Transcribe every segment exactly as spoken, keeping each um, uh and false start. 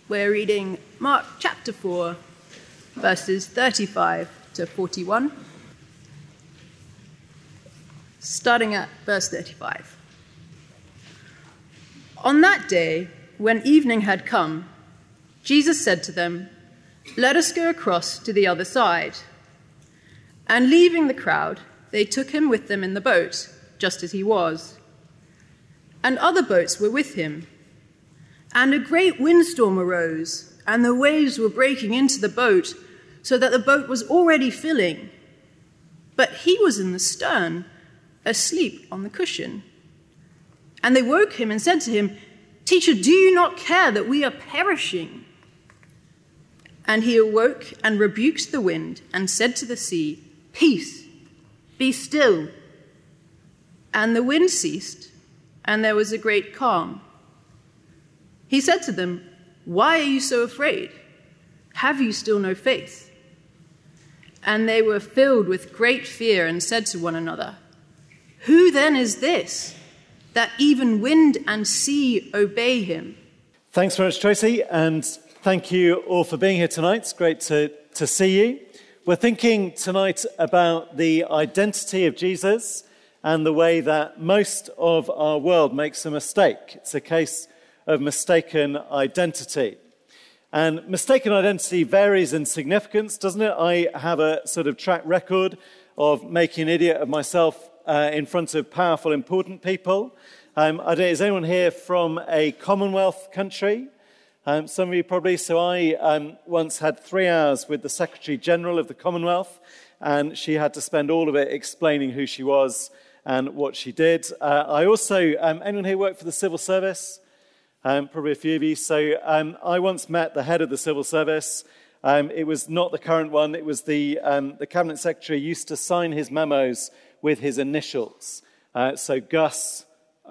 We're reading Mark chapter four, verses thirty-five to forty-one, starting at verse thirty-five. On that day, when evening had come, Jesus said to them, "Let us go across to the other side." And leaving the crowd, they took him with them in the boat, just as he was. And other boats were with him. And a great windstorm arose, and the waves were breaking into the boat, so that the boat was already filling. But he was in the stern, asleep on the cushion. And they woke him and said to him, "Teacher, do you not care that we are perishing?" And he awoke and rebuked the wind and said to the sea, "Peace, be still." And the wind ceased, and there was a great calm. He said to them, "Why are you so afraid? Have you still no faith?" And they were filled with great fear and said to one another, "Who then is this, that even wind and sea obey him?" Thanks very much, Tracy, and thank you all for being here tonight. It's great to, to see you. We're thinking tonight about the identity of Jesus and the way that most of our world makes a mistake. It's a case of mistaken identity. And mistaken identity varies in significance, doesn't it? I have a sort of track record of making an idiot of myself uh, in front of powerful, important people. Um, I don't, is anyone here from a Commonwealth country? Um, some of you probably. So I um, once had three hours with the Secretary General of the Commonwealth, and she had to spend all of it explaining who she was and what she did. Uh, I also, um, anyone here work for the civil service? Um, probably a few of you. So um, I once met the head of the civil service. Um, it was not the current one. It was the um, the cabinet secretary used to sign his memos with his initials. Uh, so Gus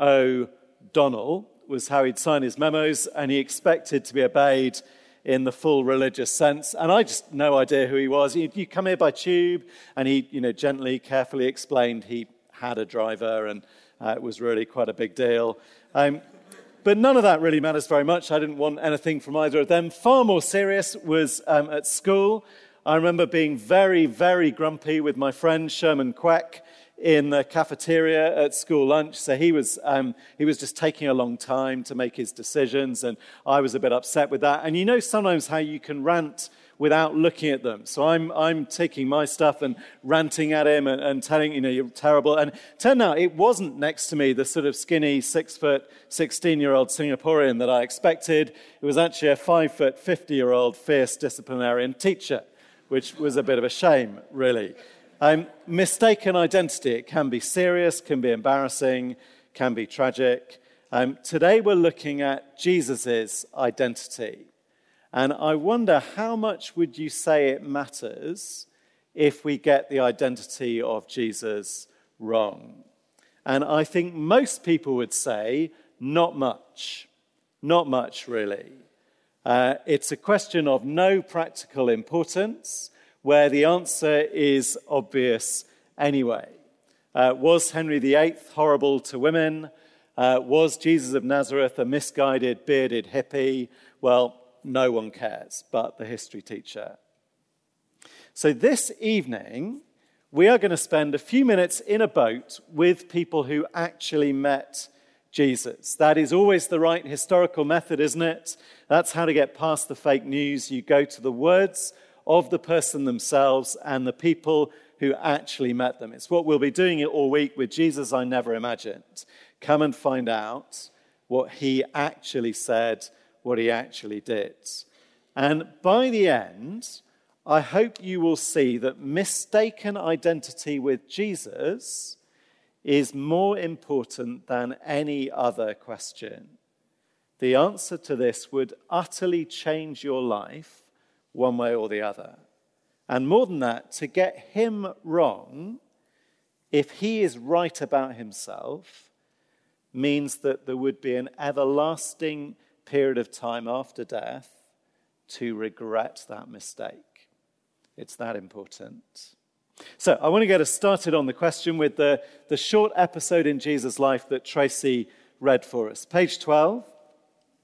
O'Donnell was how he'd sign his memos, and he expected to be obeyed in the full religious sense. And I just no idea who he was. You, you come here by tube, and he, you know, gently, carefully explained he had a driver, and uh, it was really quite a big deal. Um, But none of that really matters very much. I didn't want anything from either of them. Far more serious was um, at school. I remember being very, very grumpy with my friend Sherman Quack in the cafeteria at school lunch. So he was um, he was just taking a long time to make his decisions, and I was a bit upset with that. And you know sometimes how you can rant without looking at them. So I'm I'm taking my stuff and ranting at him and, and telling, you know, you're terrible. And turned out it wasn't next to me the sort of skinny, six-foot, sixteen-year-old Singaporean that I expected. It was actually a five-foot, fifty-year-old fierce disciplinarian teacher, which was a bit of a shame, really. Um, mistaken identity. It can be serious, can be embarrassing, can be tragic. Um, today we're looking at Jesus' identity. And I wonder, how much would you say it matters if we get the identity of Jesus wrong? And I think most people would say, not much. Not much, really. Uh, it's a question of no practical importance, where the answer is obvious anyway. Uh, was Henry the Eighth horrible to women? Uh, was Jesus of Nazareth a misguided, bearded hippie? Well, no one cares but the history teacher. So this evening, we are going to spend a few minutes in a boat with people who actually met Jesus. That is always the right historical method, isn't it? That's how to get past the fake news. You go to the words of the person themselves and the people who actually met them. It's what we'll be doing it all week with Jesus I Never Imagined. Come and find out what he actually said, what he actually did. And by the end, I hope you will see that mistaken identity with Jesus is more important than any other question. The answer to this would utterly change your life one way or the other. And more than that, to get him wrong, if he is right about himself, means that there would be an everlasting period of time after death to regret that mistake. It's that important. So I want to get us started on the question with the, the short episode in Jesus' life that Tracy read for us. Page twelve.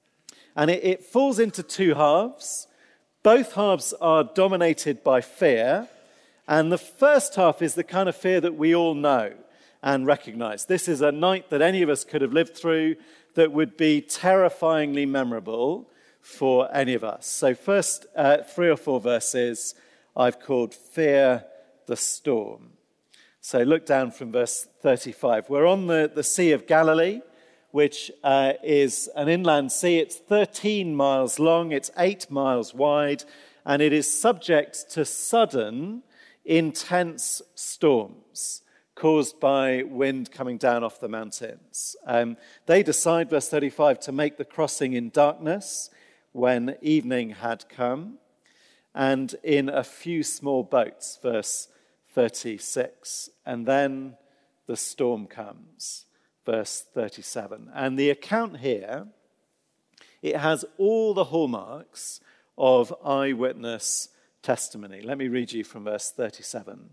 And it, it falls into two halves. Both halves are dominated by fear. And the first half is the kind of fear that we all know and recognize. This is a night that any of us could have lived through that would be terrifyingly memorable for any of us. So first uh, three or four verses I've called Fear the Storm. So look down from verse thirty-five. We're on the, the Sea of Galilee, which uh, is an inland sea. It's thirteen miles long, it's eight miles wide, and it is subject to sudden, intense storms caused by wind coming down off the mountains. Um, they decide, verse thirty-five, to make the crossing in darkness when evening had come, and in a few small boats, verse thirty-six. And then the storm comes, verse thirty-seven. And the account here, it has all the hallmarks of eyewitness testimony. Let me read you from verse thirty-seven.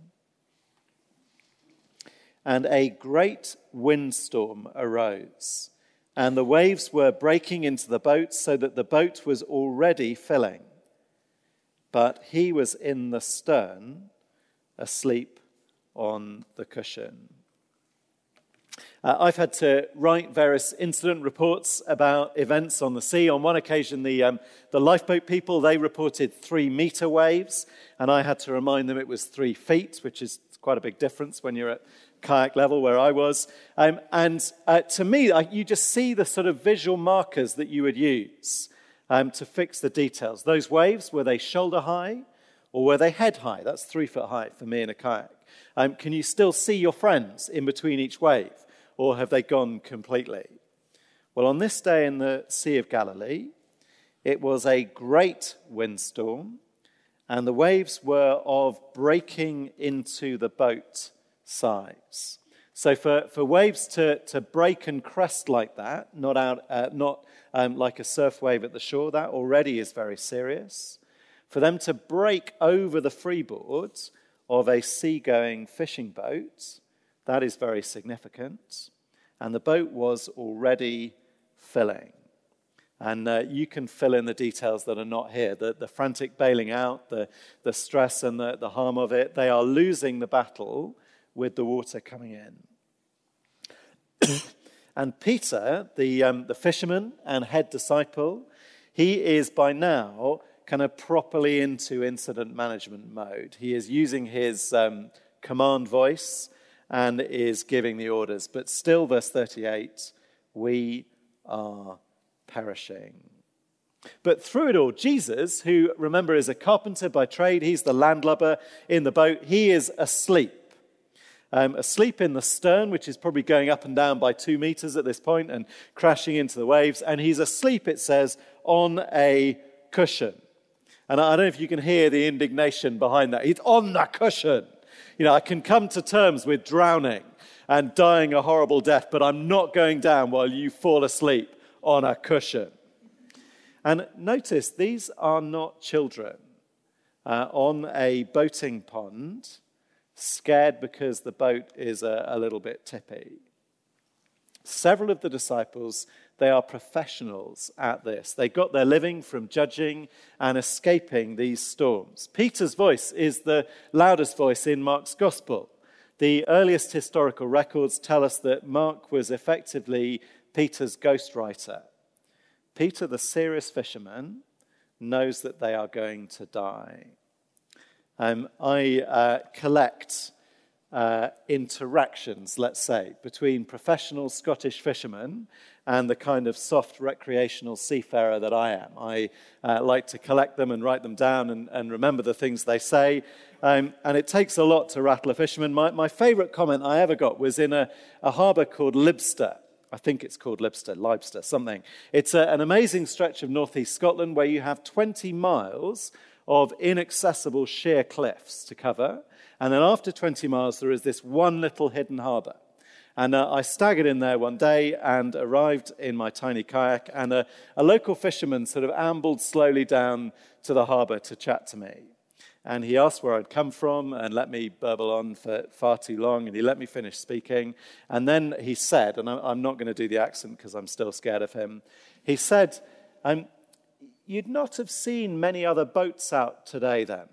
And a great windstorm arose, and the waves were breaking into the boat so that the boat was already filling. But he was in the stern, asleep on the cushion. Uh, I've had to write various incident reports about events on the sea. On one occasion, the um, the lifeboat people, they reported three meter waves, and I had to remind them it was three feet, which is quite a big difference when you're at kayak level where I was. Um, and uh, to me, I, you just see the sort of visual markers that you would use um, to fix the details. Those waves, were they shoulder high or were they head high? That's three foot high for me in a kayak. Um, can you still see your friends in between each wave, or have they gone completely? Well, on this day in the Sea of Galilee, it was a great windstorm, and the waves were of breaking into the boat size. So for, for waves to, to break and crest like that, not out, uh, not um, like a surf wave at the shore, that already is very serious. For them to break over the freeboard of a seagoing fishing boat, that is very significant. And the boat was already filling. And uh, you can fill in the details that are not here. The, the frantic bailing out, the, the stress and the, the harm of it. They are losing the battle with the water coming in. And Peter, the, um, the fisherman and head disciple, he is by now kind of properly into incident management mode. He is using his um, command voice and is giving the orders. But still, verse thirty-eight, we are perishing. But through it all, Jesus, who, remember, is a carpenter by trade, he's the landlubber in the boat, he is asleep. Um, asleep in the stern, which is probably going up and down by two meters at this point and crashing into the waves. And he's asleep, it says, on a cushion. And I don't know if you can hear the indignation behind that. He's on the cushion. You know, I can come to terms with drowning and dying a horrible death, but I'm not going down while you fall asleep on a cushion. And notice, these are not children uh, on a boating pond, scared because the boat is a, a little bit tippy. Several of the disciples, they are professionals at this. They got their living from judging and escaping these storms. Peter's voice is the loudest voice in Mark's gospel. The earliest historical records tell us that Mark was effectively Peter's ghostwriter. Peter, the serious fisherman, knows that they are going to die. Um, I uh, collect uh, interactions, let's say, between professional Scottish fishermen and the kind of soft recreational seafarer that I am. I uh, like to collect them and write them down and, and remember the things they say. Um, and it takes a lot to rattle a fisherman. My, my favourite comment I ever got was in a, a harbour called Libster. I think it's called Libster, Libster, something. It's a, an amazing stretch of northeast Scotland where you have twenty miles of inaccessible sheer cliffs to cover. And then after twenty miles, there is this one little hidden harbour. And uh, I staggered in there one day and arrived in my tiny kayak, and a, a local fisherman sort of ambled slowly down to the harbour to chat to me. And he asked where I'd come from and let me burble on for far too long, and he let me finish speaking. And then he said, and I'm not going to do the accent because I'm still scared of him, he said, um, you'd not have seen many other boats out today then.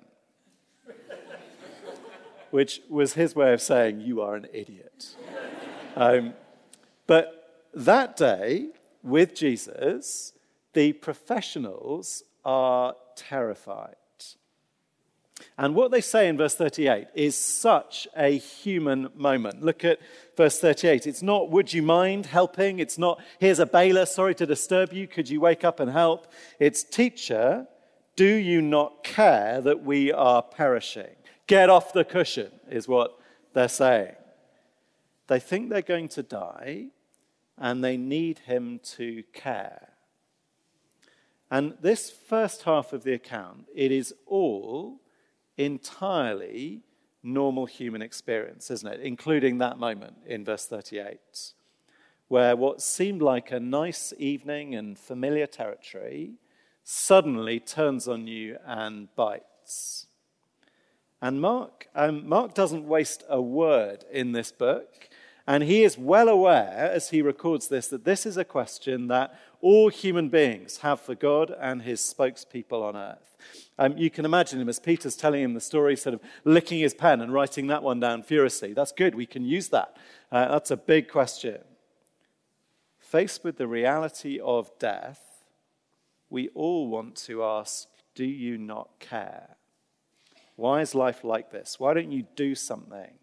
Which was his way of saying, you are an idiot. um, but that day, with Jesus, the professionals are terrified. And what they say in verse thirty-eight is such a human moment. Look at verse thirty-eight. It's not, would you mind helping? It's not, here's a bailiff, sorry to disturb you. Could you wake up and help? It's, teacher, do you not care that we are perishing? Get off the cushion, is what they're saying. They think they're going to die, and they need him to care. And this first half of the account, it is all entirely normal human experience, isn't it? Including that moment in verse thirty-eight, where what seemed like a nice evening and familiar territory suddenly turns on you and bites. And Mark, um, Mark doesn't waste a word in this book, and he is well aware, as he records this, that this is a question that all human beings have for God and his spokespeople on earth. Um, you can imagine him as Peter's telling him the story, sort of licking his pen and writing that one down furiously. That's good, we can use that. Uh, that's a big question. Faced with the reality of death, we all want to ask, do you not care? Why is life like this? Why don't you do something?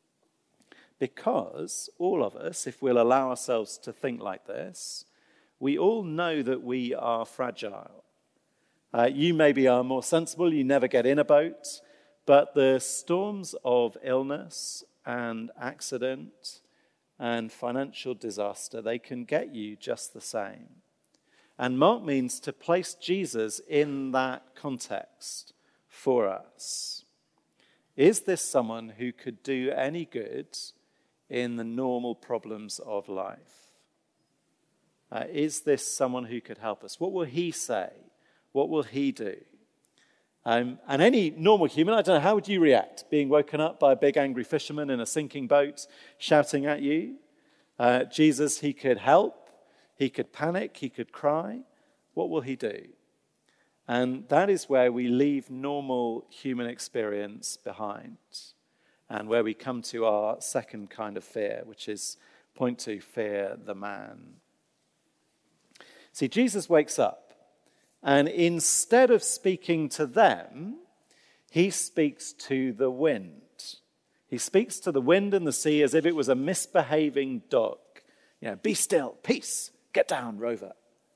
Because all of us, if we'll allow ourselves to think like this, we all know that we are fragile. Uh, you maybe are more sensible, you never get in a boat, but the storms of illness and accident and financial disaster, they can get you just the same. And Mark means to place Jesus in that context for us. Is this someone who could do any good in the normal problems of life? Uh, is this someone who could help us? What will he say? What will he do? Um, and any normal human, I don't know, how would you react being woken up by a big angry fisherman in a sinking boat shouting at you? Uh, Jesus, he could help, he could panic, he could cry. What will he do? And that is where we leave normal human experience behind and where we come to our second kind of fear, which is point two, fear the man. See, Jesus wakes up, and instead of speaking to them, he speaks to the wind. He speaks to the wind and the sea as if it was a misbehaving dog. You know, be still, peace, get down, rover.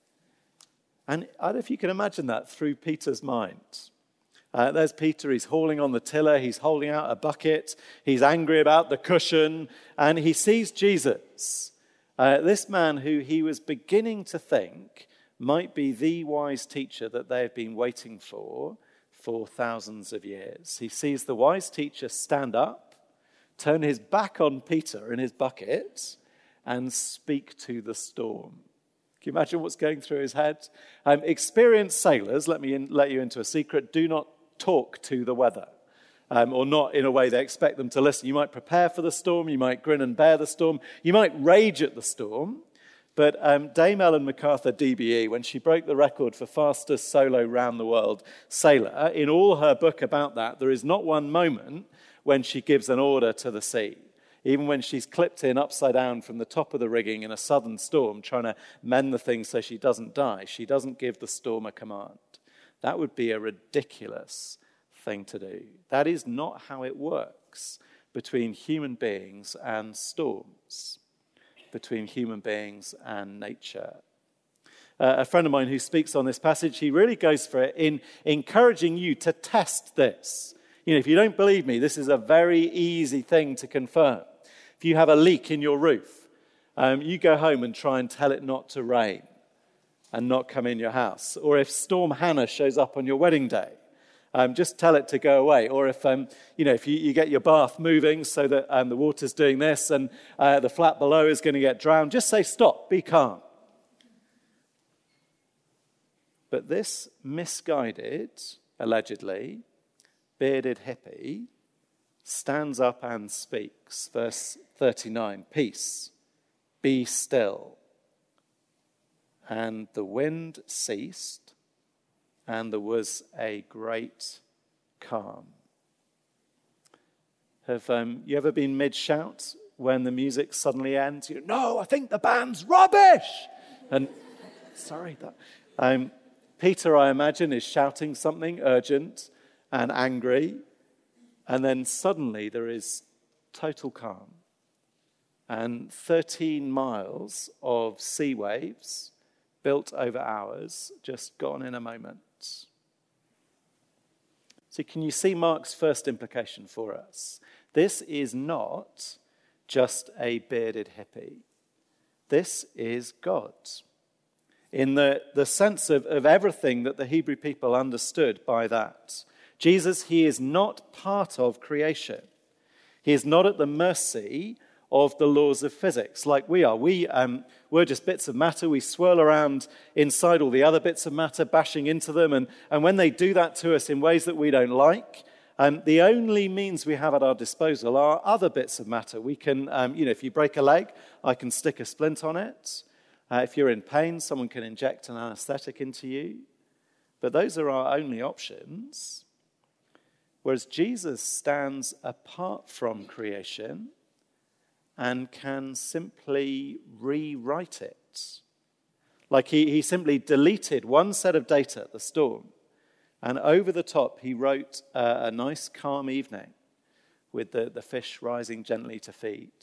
And I don't know if you can imagine that through Peter's mind. Uh, there's Peter, he's hauling on the tiller, he's holding out a bucket, he's angry about the cushion, and he sees Jesus, uh, this man who he was beginning to think might be the wise teacher that they have been waiting for for thousands of years. He sees the wise teacher stand up, turn his back on Peter and his bucket, and speak to the storm. Can you imagine what's going through his head? Um, experienced sailors, let me in, let you into a secret, do not talk to the weather, um, or not in a way they expect them to listen. You might prepare for the storm, you might grin and bear the storm, you might rage at the storm. But um, Dame Ellen MacArthur, D B E, when she broke the record for fastest solo round-the-world sailor, in all her book about that, there is not one moment when she gives an order to the sea. Even when she's clipped in upside down from the top of the rigging in a southern storm, trying to mend the thing so she doesn't die, she doesn't give the storm a command. That would be a ridiculous thing to do. That is not how it works between human beings and storms, between human beings and nature. Uh, a friend of mine who speaks on this passage, he really goes for it in encouraging you to test this. You know, if you don't believe me, this is a very easy thing to confirm. If you have a leak in your roof, um, you go home and try and tell it not to rain and not come in your house. Or if Storm Hannah shows up on your wedding day, Um, just tell it to go away. Or if um, you know, if you, you get your bath moving so that um, the water's doing this and uh, the flat below is going to get drowned, just say stop, be calm. But this misguided, allegedly, bearded hippie stands up and speaks. Verse thirty-nine, peace, be still. And the wind ceased, and there was a great calm. Have um, you ever been mid-shout when the music suddenly ends? You know, no, I think the band's rubbish! And, sorry, that... Um, Peter, I imagine, is shouting something urgent and angry, and then suddenly there is total calm. And thirteen miles of sea waves built over hours just gone in a moment. So can you see Mark's first implication for us? This is not just a bearded hippie. This is God. In the, the sense of, of everything that the Hebrew people understood by that. Jesus, he is not part of creation. He is not at the mercy of the laws of physics like we are. We, um, we're just bits of matter. We swirl around inside all the other bits of matter, bashing into them. And, and when they do that to us in ways that we don't like, um, the only means we have at our disposal are other bits of matter. We can, um, you know, if you break a leg, I can stick a splint on it. Uh, if you're in pain, someone can inject an anesthetic into you. But those are our only options. Whereas Jesus stands apart from creation and can simply rewrite it. Like he, he simply deleted one set of data, the storm, and over the top he wrote uh, a nice calm evening with the, the fish rising gently to feed.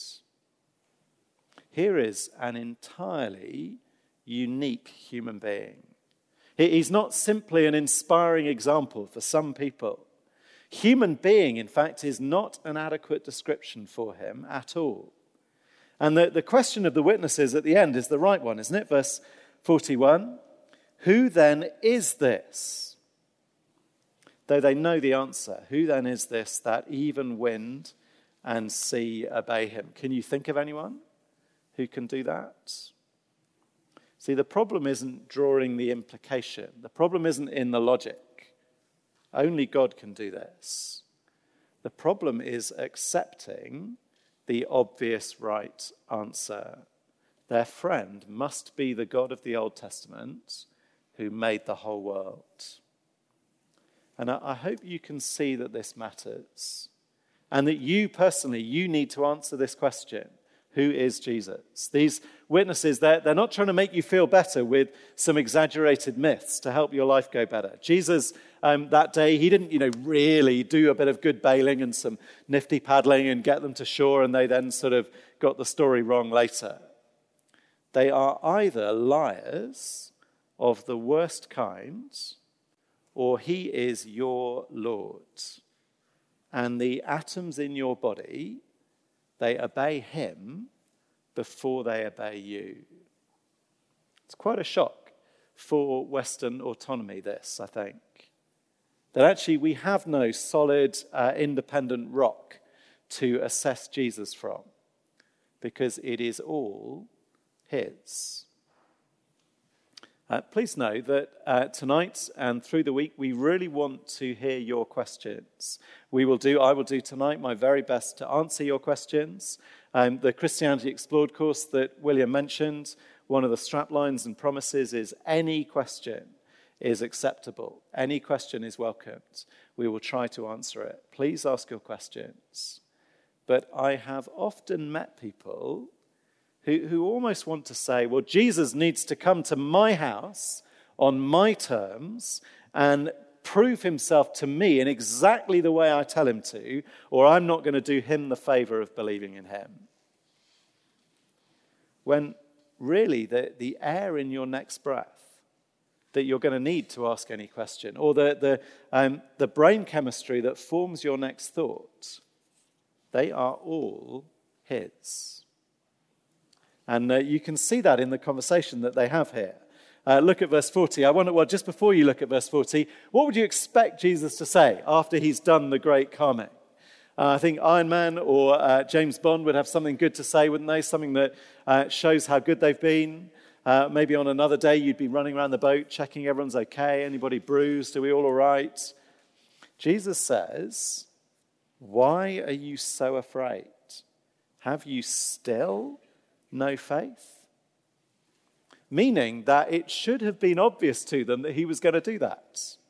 Here is an entirely unique human being. He, he's not simply an inspiring example for some people. Human being, in fact, is not an adequate description for him at all. And the, the question of the witnesses at the end is the right one, isn't it? Verse forty-one, who then is this? Though they know the answer, who then is this that even wind and sea obey him? Can you think of anyone who can do that? See, the problem isn't drawing the implication. The problem isn't in the logic. Only God can do this. The problem is accepting the obvious right answer. Their friend must be the God of the Old Testament who made the whole world. And I hope you can see that this matters and that you personally, you need to answer this question. Who is Jesus? These witnesses, they're, they're not trying to make you feel better with some exaggerated myths to help your life go better. Jesus, um, that day, he didn't, you know, really do a bit of good bailing and some nifty paddling and get them to shore, and they then sort of got the story wrong later. They are either liars of the worst kind, or he is your Lord. And the atoms in your body, they obey him before they obey you. It's quite a shock for Western autonomy, this, I think. That actually we have no solid, uh, independent rock to assess Jesus from, because it is all his. Uh, please know that uh, tonight and through the week, we really want to hear your questions. We will do, I will do tonight my very best to answer your questions. Um, the Christianity Explored course that William mentioned, one of the straplines and promises is any question is acceptable. Any question is welcomed. We will try to answer it. Please ask your questions. But I have often met people Who, who almost want to say, well, Jesus needs to come to my house on my terms and prove himself to me in exactly the way I tell him to, or I'm not going to do him the favor of believing in him. When really the, the air in your next breath that you're going to need to ask any question, or the, the, um, the brain chemistry that forms your next thought, they are all his. And uh, you can see that in the conversation that they have here. Uh, look at verse forty. I wonder, well, just before you look at verse forty, what would you expect Jesus to say after he's done the great calming? Uh, I think Iron Man or uh, James Bond would have something good to say, wouldn't they? Something that uh, shows how good they've been. Uh, maybe on another day you'd be running around the boat, checking everyone's okay. Anybody bruised? Are we all all right? Jesus says, why are you so afraid? Have you still no faith? Meaning that it should have been obvious to them that he was going to do that.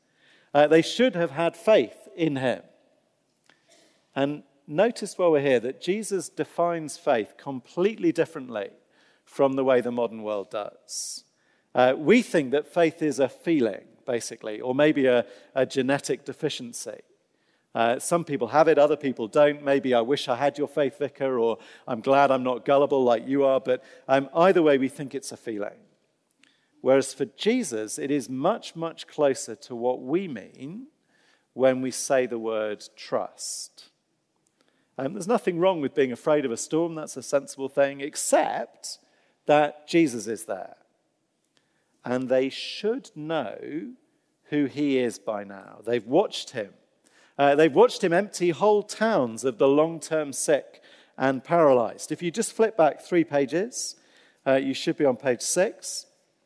Uh, they should have had faith in him. And notice while we're here that Jesus defines faith completely differently from the way the modern world does. Uh, we think that faith is a feeling, basically, or maybe a, a genetic deficiency. Uh, some people have it, other people don't. Maybe I wish I had your faith, Vicar, or I'm glad I'm not gullible like you are. But um, either way, we think it's a feeling. Whereas for Jesus, it is much, much closer to what we mean when we say the word trust. Um, there's nothing wrong with being afraid of a storm. That's a sensible thing, except that Jesus is there. And they should know who he is by now. They've watched him. Uh, they've watched him empty whole towns of the long-term sick and paralyzed. If you just flip back three pages, uh, you should be on page six.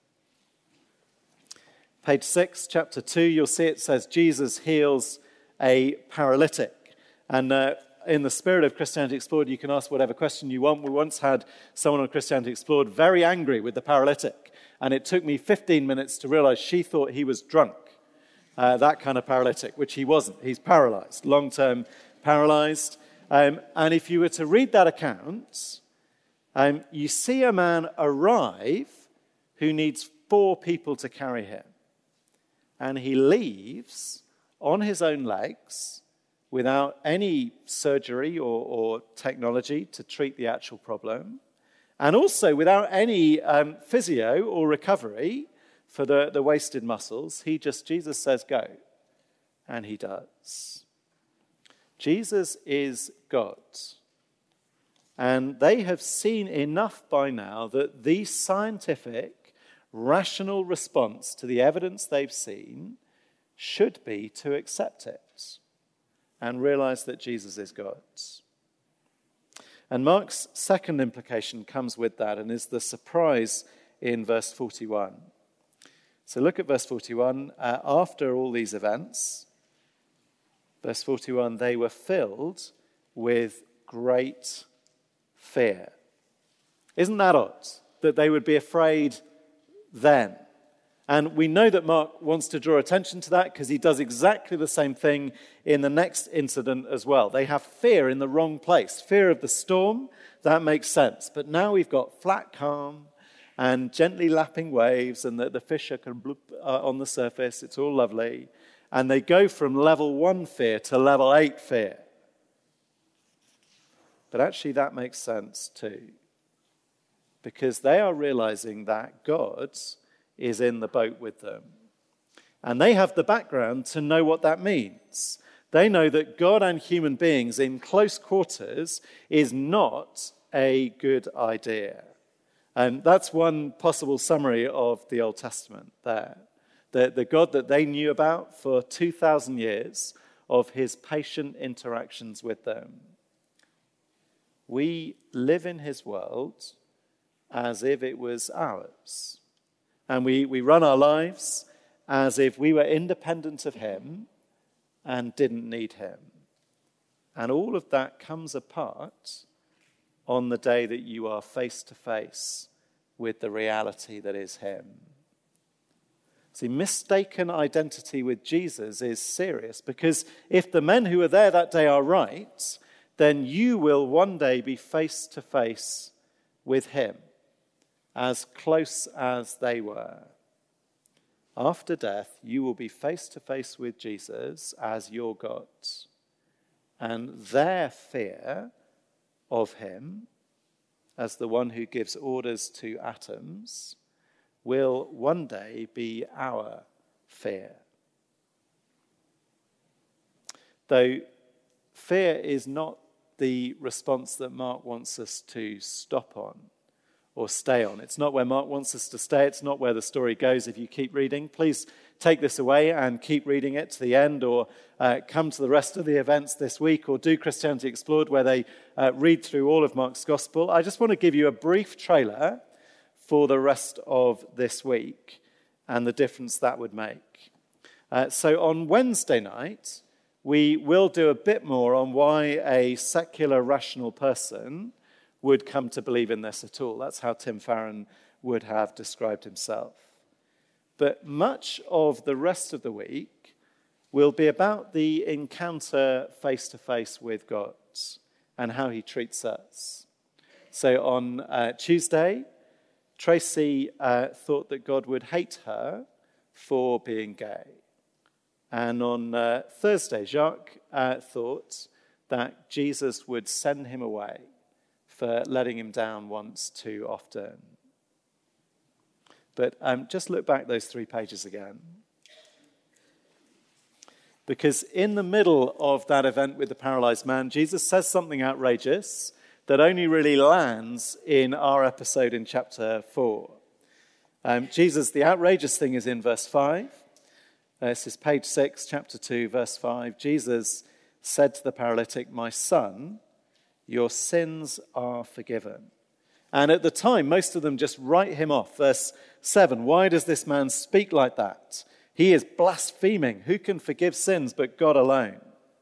Page six, chapter two, you'll see it says Jesus heals a paralytic. And uh, in the spirit of Christianity Explored, you can ask whatever question you want. We once had someone on Christianity Explored very angry with the paralytic. And it took me fifteen minutes to realize she thought he was drunk. Uh, that kind of paralytic, which he wasn't. He's paralyzed, long-term paralyzed. Um, and if you were to read that account, um, you see a man arrive who needs four people to carry him. And he leaves on his own legs without any surgery or, or technology to treat the actual problem, and also without any um, physio or recovery for the, the wasted muscles. He just, Jesus says, go. And he does. Jesus is God. And they have seen enough by now that the scientific, rational response to the evidence they've seen should be to accept it and realize that Jesus is God. And Mark's second implication comes with that and is the surprise in verse forty-one. So look at verse forty-one. Uh, after all these events, verse forty-one, they were filled with great fear. Isn't that odd that they would be afraid then? And we know that Mark wants to draw attention to that because he does exactly the same thing in the next incident as well. They have fear in the wrong place. Fear of the storm, that makes sense. But now we've got flat calm and gently lapping waves, and the, the fish are kind of bloop, uh, on the surface. It's all lovely. And they go from level one fear to level eight fear. But actually that makes sense too, because they are realizing that God is in the boat with them. And they have the background to know what that means. They know that God and human beings in close quarters is not a good idea. And that's one possible summary of the Old Testament there. The, the God that they knew about for two thousand years, of his patient interactions with them. We live in his world as if it was ours. And we, we run our lives as if we were independent of him and didn't need him. And all of that comes apart on the day that you are face to face with the reality that is him. See, mistaken identity with Jesus is serious, because if the men who were there that day are right, then you will one day be face to face with him, as close as they were. After death, you will be face to face with Jesus as your God. And their fear of him, as the one who gives orders to atoms, will one day be our fear. Though fear is not the response that Mark wants us to stop on or stay on. It's not where Mark wants us to stay. It's not where the story goes if you keep reading. Please take this away and keep reading it to the end, or uh, come to the rest of the events this week, or do Christianity Explored, where they uh, read through all of Mark's Gospel. I just want to give you a brief trailer for the rest of this week and the difference that would make. Uh, so on Wednesday night, we will do a bit more on why a secular, rational person would come to believe in this at all. That's how Tim Farron would have described himself. But much of the rest of the week, will be about the encounter face-to-face with God and how he treats us. So on uh, Tuesday, Tracy uh, thought that God would hate her for being gay. And on uh, Thursday, Jacques uh, thought that Jesus would send him away for letting him down once too often. But um, just look back those three pages again. Because in the middle of that event with the paralyzed man, Jesus says something outrageous that only really lands in our episode in chapter four. Um, Jesus, the outrageous thing is in verse five. Uh, this is page six, chapter two, verse five. Jesus said to the paralytic, "My son, your sins are forgiven." And at the time, most of them just write him off. Verse seven, why does this man speak like that? He is blaspheming. Who can forgive sins but God alone?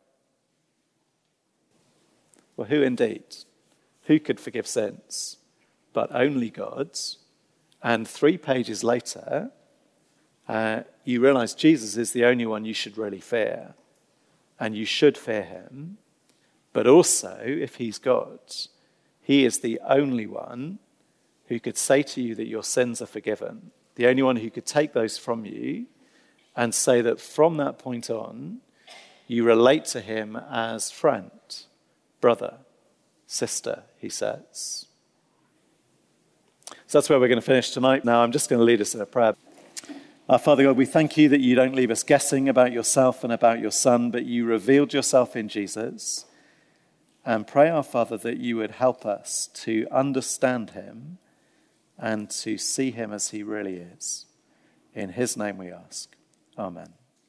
Well, who indeed? Who could forgive sins? But only God. And three pages later, uh, you realize Jesus is the only one you should really fear. And you should fear him. But also, if he's God, he is the only one who could say to you that your sins are forgiven. The only one who could take those from you and say that from that point on, you relate to him as friend, brother, sister, he says. So that's where we're going to finish tonight. Now I'm just going to lead us in a prayer. Our Father God, we thank you that you don't leave us guessing about yourself and about your Son, but you revealed yourself in Jesus. And pray, our Father, that you would help us to understand him and to see him as he really is. In his name we ask. Amen.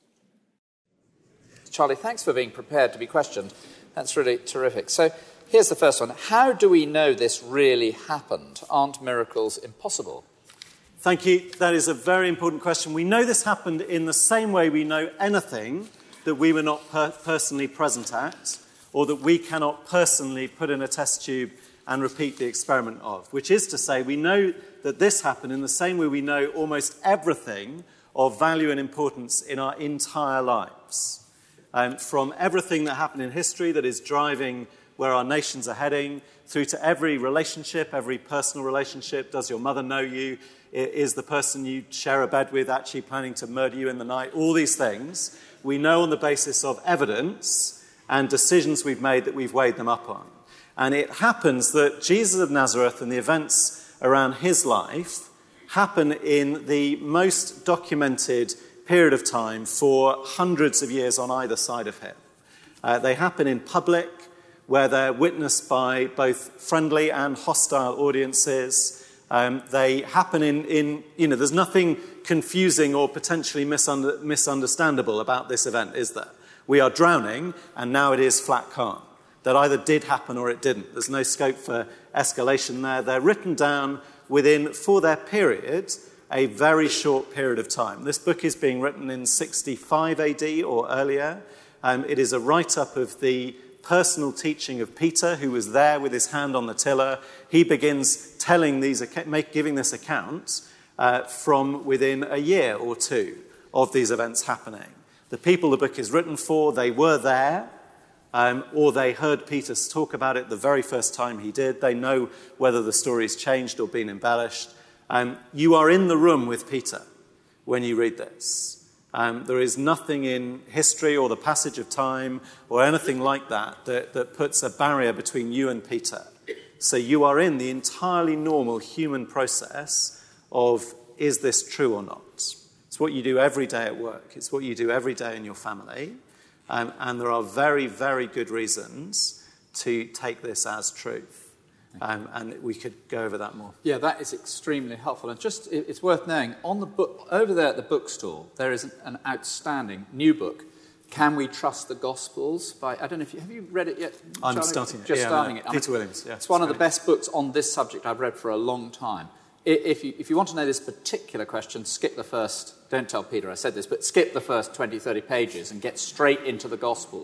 Charlie, thanks for being prepared to be questioned. That's really terrific. So here's the first one. How do we know this really happened? Aren't miracles impossible? Thank you. That is a very important question. We know this happened in the same way we know anything that we were not per- personally present at, or that we cannot personally put in a test tube and repeat the experiment of, which is to say we know that this happened in the same way we know almost everything of value and importance in our entire lives. Um, from everything that happened in history that is driving where our nations are heading, through to every relationship, every personal relationship. Does your mother know you? Is the person you share a bed with actually planning to murder you in the night? All these things we know on the basis of evidence and decisions we've made that we've weighed them up on. And it happens that Jesus of Nazareth and the events around his life happen in the most documented period of time for hundreds of years on either side of him. Uh, they happen in public, where they're witnessed by both friendly and hostile audiences. Um, they happen in, in, you know, there's nothing confusing or potentially misunder, misunderstandable about this event, is there? We are drowning, and now it is flat calm. That either did happen or it didn't. There's no scope for escalation there. They're written down within, for their period, a very short period of time. This book is being written in sixty-five A D or earlier. Um, it is a write-up of the personal teaching of Peter, who was there with his hand on the tiller. He begins telling these, giving this account uh, from within a year or two of these events happening. The people the book is written for, they were there, um, or they heard Peter talk about it the very first time he did. They know whether the story's changed or been embellished. Um, you are in the room with Peter when you read this. Um, there is nothing in history or the passage of time or anything like that, that that puts a barrier between you and Peter. So you are in the entirely normal human process of, is this true or not? It's what you do every day at work. It's what you do every day in your family. Um, and there are very, very good reasons to take this as truth. Um, and we could go over that more. Yeah, that is extremely helpful. And just, it's worth knowing, on the book, over there at the bookstore, there is an, an outstanding new book, Can We Trust the Gospels? By, I don't know if you, have you read it yet? I'm Charlie? starting it. Just yeah, starting no, it. I Peter mean, Williams, yeah. It's one it's of the best books on this subject I've read for a long time. If you, if you want to know this particular question, skip the first, don't tell Peter I said this, but skip the first twenty, thirty pages and get straight into the Gospels.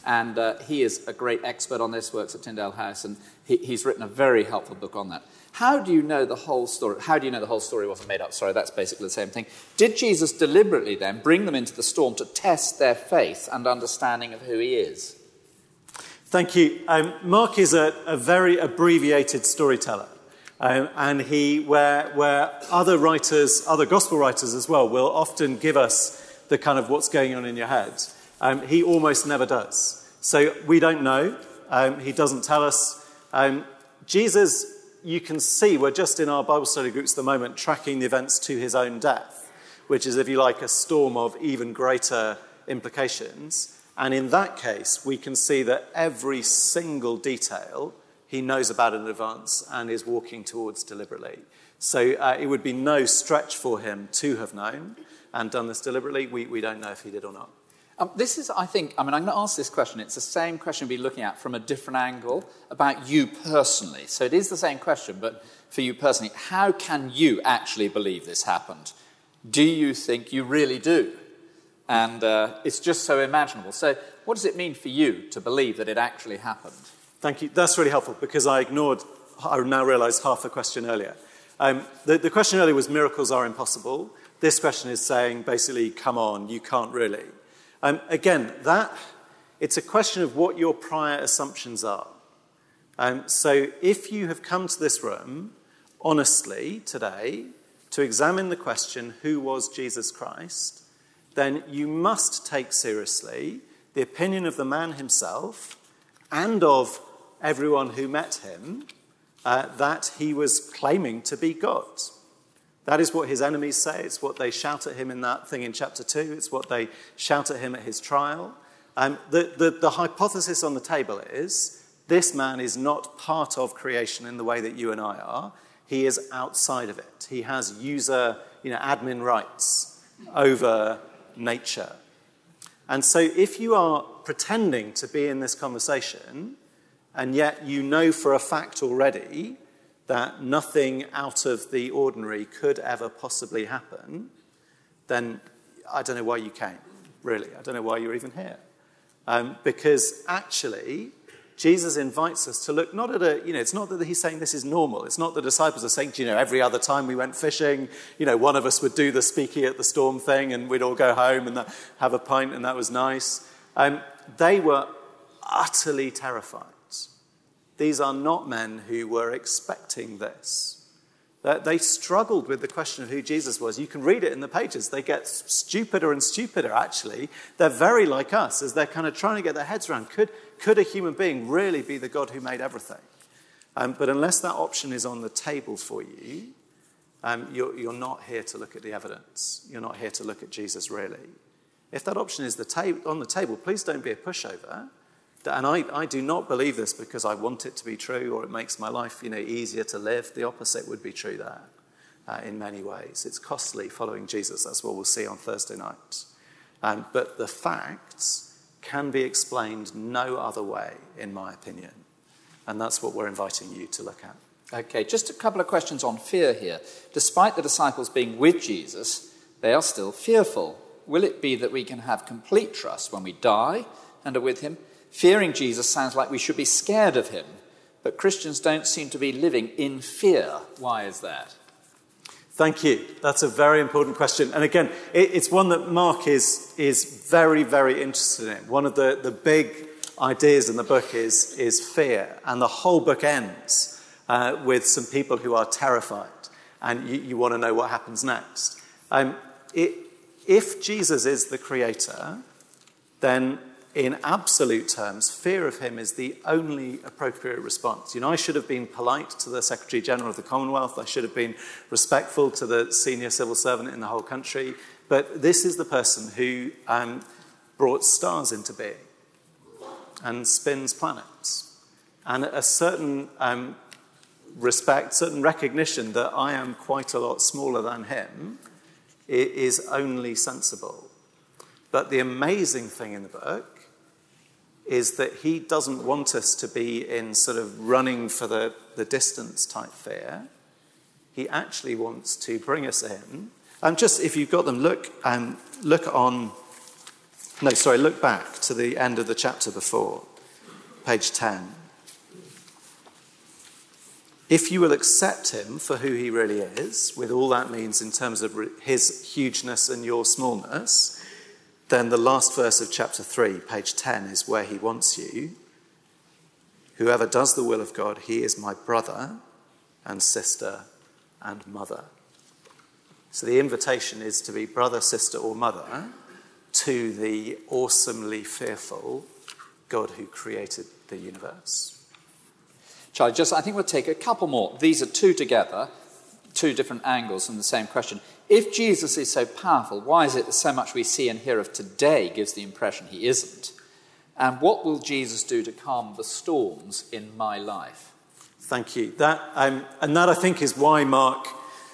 And uh, he is a great expert on this, works at Tyndale House, and he, he's written a very helpful book on that. How do you know the whole story? How do you know the whole story wasn't made up? Sorry, that's basically the same thing. Did Jesus deliberately then bring them into the storm to test their faith and understanding of who he is? Thank you. Um, Mark is a, a very abbreviated storyteller. Um, and he, where, where other writers, other gospel writers as well, will often give us the kind of what's going on in your head, um, he almost never does. So we don't know. Um, he doesn't tell us. Um, Jesus, you can see, we're just in our Bible study groups at the moment tracking the events to his own death, which is, if you like, a storm of even greater implications. And in that case, we can see that every single detail he knows about in advance and is walking towards deliberately. So uh, it would be no stretch for him to have known and done this deliberately. We, we don't know if he did or not. Um, this is, I think, I mean, I'm going to ask this question. It's the same question we'll be looking at from a different angle about you personally. So it is the same question, but for you personally, how can you actually believe this happened? Do you think you really do? And uh, it's just so imaginable. So what does it mean for you to believe that it actually happened? Thank you. That's really helpful because I ignored, I now realise, half the question earlier. Um, the, the question earlier was miracles are impossible. This question is saying, basically, come on, you can't really. Um, again, that it's a question of what your prior assumptions are. Um, so if you have come to this room honestly today to examine the question, who was Jesus Christ, then you must take seriously the opinion of the man himself and of everyone who met him, uh, that he was claiming to be God. That is what his enemies say. It's what they shout at him in that thing in chapter two. It's what they shout at him at his trial. Um, the, the, the hypothesis on the table is this man is not part of creation in the way that you and I are. He is outside of it. He has user, you know, admin rights over nature. And so if you are pretending to be in this conversation, and yet you know for a fact already that nothing out of the ordinary could ever possibly happen, then I don't know why you came, really. I don't know why you're even here. Um, because actually, Jesus invites us to look not at a, you know, it's not that he's saying this is normal. It's not the disciples are saying, you know, every other time we went fishing, you know, one of us would do the speaky at the storm thing and we'd all go home and that, have a pint and that was nice. Um, they were utterly terrified. These are not men who were expecting this. They struggled with the question of who Jesus was. You can read it in the pages. They get stupider and stupider, actually. They're very like us as they're kind of trying to get their heads around. Could, could a human being really be the God who made everything? Um, but unless that option is on the table for you, um, you're, you're not here to look at the evidence. You're not here to look at Jesus, really. If that option is the ta- on the table, please don't be a pushover. And I, I do not believe this because I want it to be true or it makes my life, you know, easier to live. The opposite would be true there uh, in many ways. It's costly following Jesus. That's what we'll see on Thursday night. Um, but the facts can be explained no other way, in my opinion. And that's what we're inviting you to look at. Okay, just a couple of questions on fear here. Despite the disciples being with Jesus, they are still fearful. Will it be that we can have complete trust when we die and are with him? Fearing Jesus sounds like we should be scared of him, but Christians don't seem to be living in fear. Why is that? Thank you. That's a very important question. And again, it, it's one that Mark is, is very, very interested in. One of the, the big ideas in the book is, is fear. And the whole book ends uh, with some people who are terrified. And you, you want to know what happens next. Um, it, if Jesus is the creator, then in absolute terms, fear of him is the only appropriate response. You know, I should have been polite to the Secretary General of the Commonwealth. I should have been respectful to the senior civil servant in the whole country. But this is the person who um, brought stars into being and spins planets. And a certain um, respect, certain recognition that I am quite a lot smaller than him is only sensible. But the amazing thing in the book is that he doesn't want us to be in sort of running for the, the distance type fear. He actually wants to bring us in. And just, if you've got them, look, um, look on No, sorry, look back to the end of the chapter before, page ten. If you will accept him for who he really is, with all that means in terms of his hugeness and your smallness, then the last verse of chapter three, page ten, is where he wants you. Whoever does the will of God, he is my brother and sister and mother. So the invitation is to be brother, sister, or mother to the awesomely fearful God who created the universe. Charlie, just I think we'll take a couple more. These are two together, two different angles from the same question. If Jesus is so powerful, why is it that so much we see and hear of today gives the impression he isn't? And what will Jesus do to calm the storms in my life? Thank you. That um, and that I think is why Mark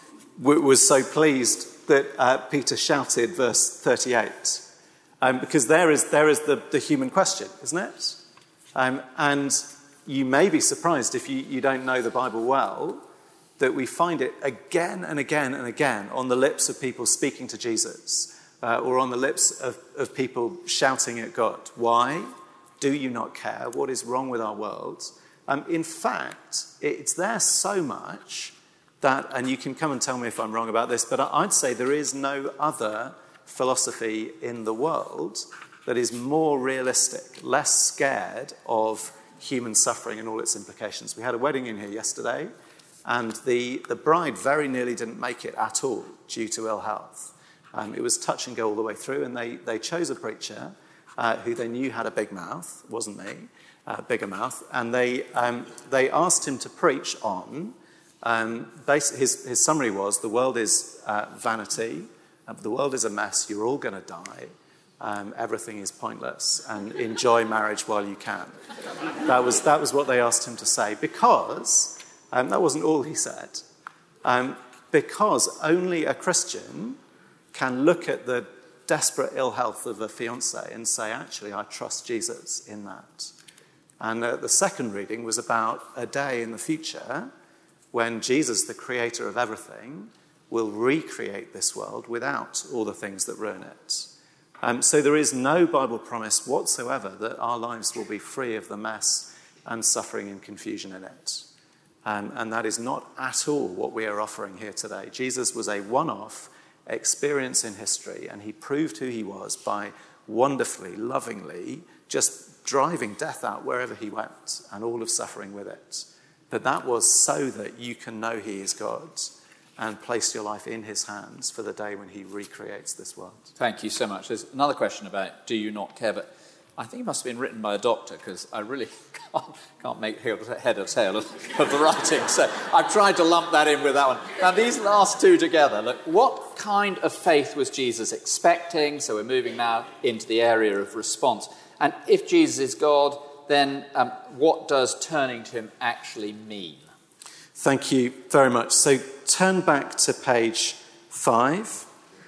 w- was so pleased that uh, Peter shouted verse thirty-eight, um, because there is there is the, the human question, isn't it? Um, and you may be surprised if you, you don't know the Bible well, that we find it again and again and again on the lips of people speaking to Jesus, uh, or on the lips of, of people shouting at God. Why? Do you not care? What is wrong with our world? Um, in fact, it's there so much that, and you can come and tell me if I'm wrong about this, but I'd say there is no other philosophy in the world that is more realistic, less scared of human suffering and all its implications. We had a wedding in here yesterday, and the, the bride very nearly didn't make it at all due to ill health. Um, it was touch and go all the way through, and they, they chose a preacher uh, who they knew had a big mouth, wasn't me, uh, bigger mouth, and they um, they asked him to preach on, um, base, his, his summary was, the world is uh, vanity, uh, the world is a mess, you're all going to die, Um, everything is pointless, and enjoy marriage while you can. That was that was what they asked him to say, because um, that wasn't all he said. Um, because only a Christian can look at the desperate ill health of a fiancé and say, actually, I trust Jesus in that. And uh, the second reading was about a day in the future when Jesus, the creator of everything, will recreate this world without all the things that ruin it. Um, so there is no Bible promise whatsoever that our lives will be free of the mess and suffering and confusion in it. Um, and that is not at all what we are offering here today. Jesus was a one-off experience in history, and he proved who he was by wonderfully, lovingly, just driving death out wherever he went, and all of suffering with it. But that was so that you can know he is God and place your life in his hands for the day when he recreates this world. Thank you so much. There's another question about do you not care, but I think it must have been written by a doctor, because I really can't, can't make head or tail of, of the writing. So I've tried to lump that in with that one. Now, these last two together, look, what kind of faith was Jesus expecting? So we're moving now into the area of response. And if Jesus is God, then um, what does turning to him actually mean? Thank you very much. So turn back to page five.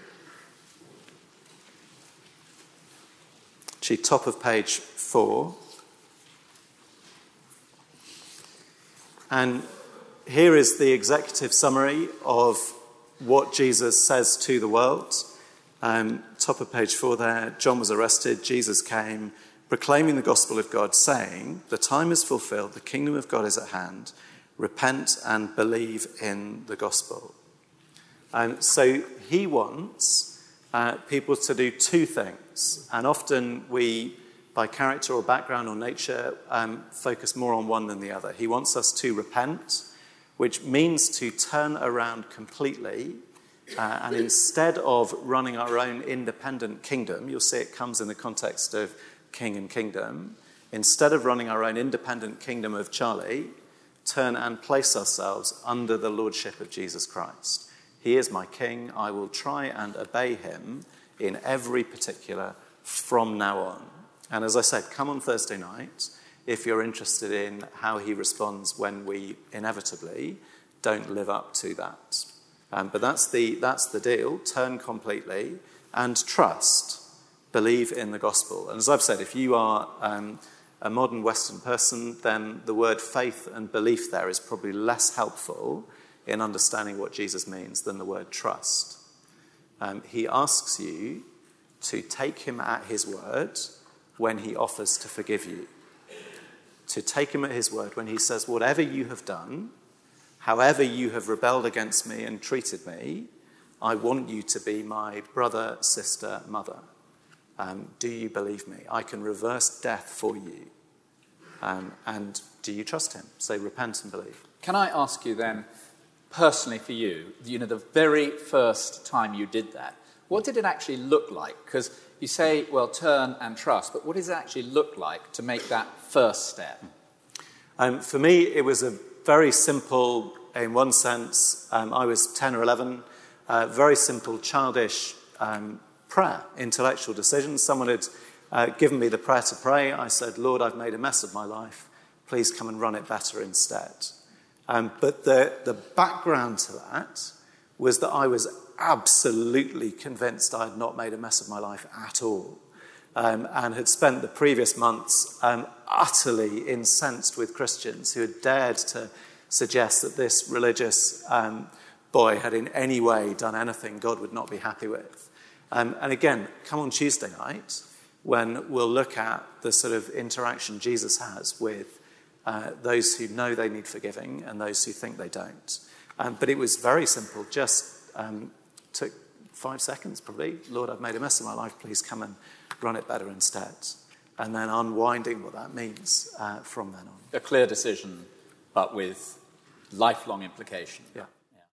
Actually, top of page four. And here is the executive summary of what Jesus says to the world. Um, top of page four there, John was arrested, Jesus came, proclaiming the gospel of God, saying, the time is fulfilled, the kingdom of God is at hand. Repent and believe in the gospel. Um, so he wants uh, people to do two things. And often we, by character or background or nature, um, focus more on one than the other. He wants us to repent, which means to turn around completely. Uh, and instead of running our own independent kingdom, you'll see it comes in the context of king and kingdom. Instead of running our own independent kingdom of Charlie, turn and place ourselves under the lordship of Jesus Christ. He is my king. I will try and obey him in every particular from now on. And as I said, come on Thursday night if you're interested in how he responds when we inevitably don't live up to that. Um, but that's the, that's the deal. Turn completely and trust. Believe in the gospel. And as I've said, if you are um, a modern Western person, then the word faith and belief there is probably less helpful in understanding what Jesus means than the word trust. Um, he asks you to take him at his word when he offers to forgive you. To take him at his word when he says, whatever you have done, however you have rebelled against me and treated me, I want you to be my brother, sister, mother. Um, do you believe me? I can reverse death for you. Um, and do you trust him? So repent and believe. Can I ask you then, personally for you, you know, the very first time you did that, what did it actually look like? Because you say, well, turn and trust, but what does it actually look like to make that first step? Um, for me, it was a very simple, in one sense, um, I was ten or eleven, uh, very simple, childish um, prayer, intellectual decision. Someone had uh, given me the prayer to pray. I said, Lord, I've made a mess of my life. Please come and run it better instead. Um, but the, the background to that was that I was absolutely convinced I had not made a mess of my life at all, um, and had spent the previous months um, utterly incensed with Christians who had dared to suggest that this religious um, boy had in any way done anything God would not be happy with. Um, and again, come on Tuesday night, when we'll look at the sort of interaction Jesus has with uh, those who know they need forgiving and those who think they don't. Um, but it was very simple, just um, took five seconds probably. Lord, I've made a mess of my life, please come and run it better instead. And then unwinding what that means uh, from then on. A clear decision, but with lifelong implication. Yeah.